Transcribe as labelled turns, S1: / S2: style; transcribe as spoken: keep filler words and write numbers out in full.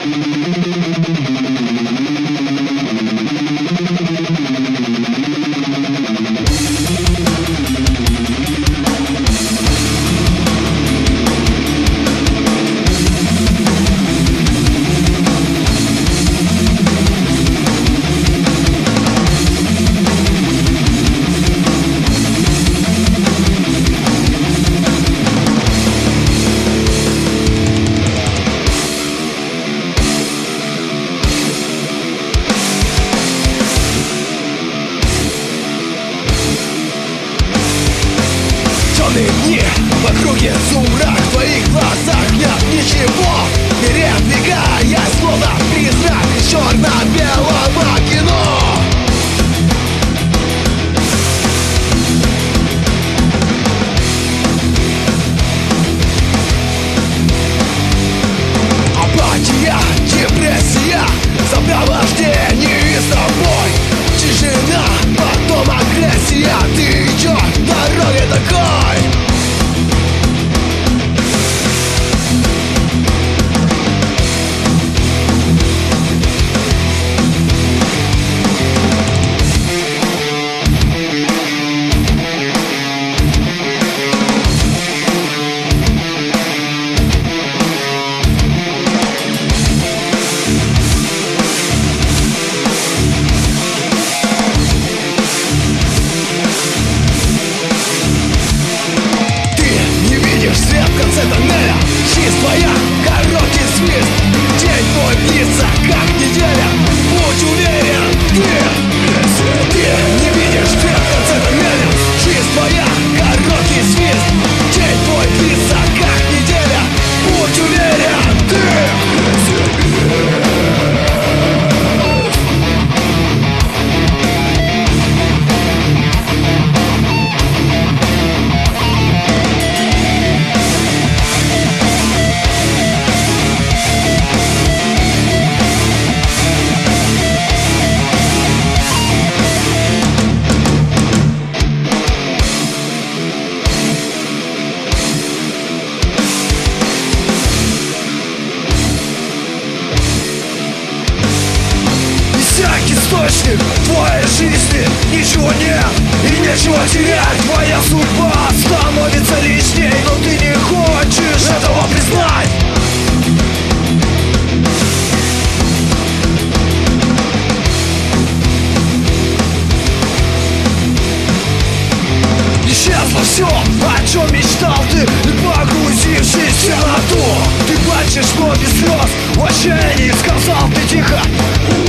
S1: Дни в округе сумрак, в твоих глазах нет ничего. Передвигая, словно призрак из черно-белого кино. Апатия, депрессия, сопровождение с тобой. Тишина, потом агрессия. Ты идешь дорогой такой. Жизнь твоя, короткий свист. День твой длится, как неделя. Будь уверен, ты, ты не видишь свет в конце тоннеля. Жизнь твоя, короткий свист. День твой длится, как неделя. Будь уверен, ты. Источник твоей жизни, ничего нет и нечего терять. Твоя судьба становится лишней, но ты не хочешь этого признать. Исчезло все, о чем мечтал ты, и погрузившись в темноту. Ты плачешь, но без слез, в отчаянии сказал ты тихо: